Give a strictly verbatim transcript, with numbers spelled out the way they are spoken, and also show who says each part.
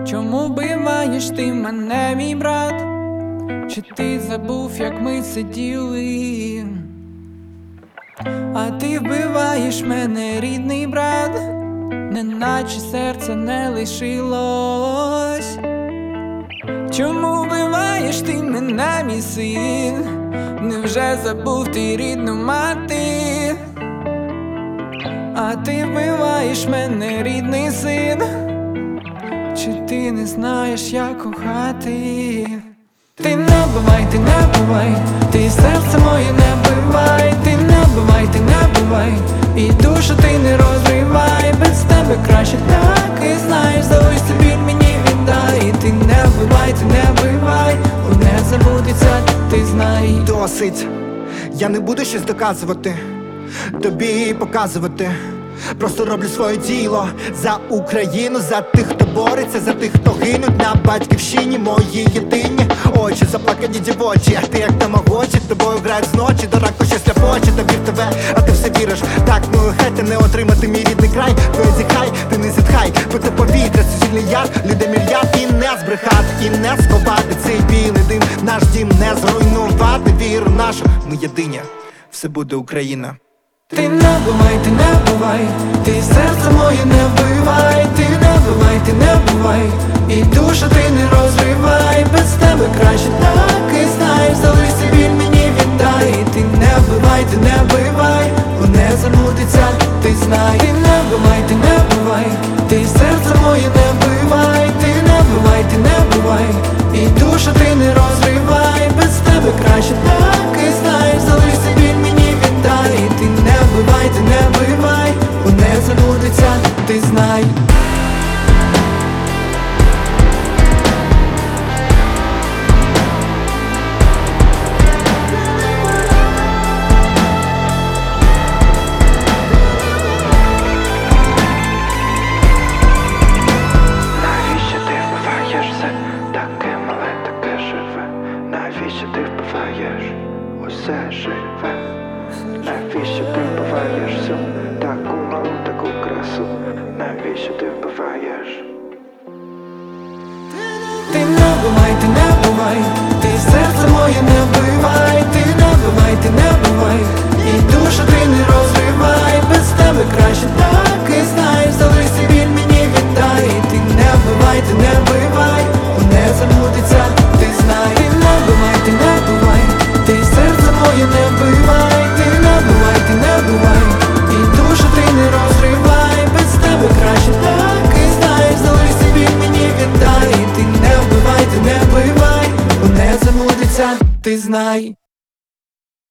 Speaker 1: Чому вбиваєш ти мене, мій брат? Чи ти забув, як ми сиділи? А ти вбиваєш мене, рідний брат, неначе серце не лишилось. Чому вбиваєш ти мене, мій син? Невже забув ти рідну мати? А ти вбиваєш мене, рідний син. Чи ти не знаєш, як кохати? Ти не вбивай, ти не вбивай, ти серце моє не вбивай. Ти не вбивай, ти не вбивай, і душу ти не розривай. Без тебе краще так, і знаєш, залишся біль мені віддай. Ти не вбивай, ти не вбивай, не забудеться, ти знай.
Speaker 2: Досить, я не буду щось доказувати, тобі показувати. Просто роблю своє діло за Україну, за тих, хто бореться, за тих, хто гинуть на батьківщині. Мої єдині очі заплакані дівочі, а ти як тамагочі, тобою грають зночі. До раку щось ляпоче, та вір тебе, а ти все віриш. Так, ну хайте не отримати мій рідний край. Твоє зіхай, ти не зітхай, пити повітря, суцільний яр, людей мільярд. І не збрехати, і не сховати цей білий дим, наш дім не зруйнувати. Віру нашу, ми єдині, все буде Україна.
Speaker 1: Ти не вбивай, ти не вбивай, ти серце моє не вбивай. Ти не вбивай, ти не вбивай, і душу ти не розривай. Без тебе краще так, і знаєш, залишся біль мені віддай. Ти не вбивай, ти не вбивай, бо не замутиться, ти знай. Ти не вбивай, ти не вбивай, ти серце моє не вбивай. Ти не вбивай, ти не вбивай, і душу ти не розривай. Без тебе краще так, і знаєш, залишся біль мені віддай. Ти не вбивай, ти не вбивай, бо не забудеться, ти знай.
Speaker 3: Навіщо ти вбиваєш все таке мале, таке живе? Навіщо ти вбиваєш усе живе? Навіщо ти вбиваєш всю таку малу, таку красу? Навіщо ти вбиваєш?
Speaker 1: Ти не вбивай, ти не вбивай, ти серце моє не вбивай. Ти не вбивай, ти не вбивай, і душу ти не розривай. Без тебе краще так, і знаєш, залишся біль мені віддай. Ти не вбивай, ти не вбивай, бо не забудеться, ти знай. Ти не вбивай, ти не вбивай, ти серце моє не вбивай. Ти не вбивай, ти не вбивай, і душу ти не розривай. Без тебе краще так, і знаєш, залишся біль мені віддай. Ти не вбивай, ти не вбивай, бо не забудеться, ти знай.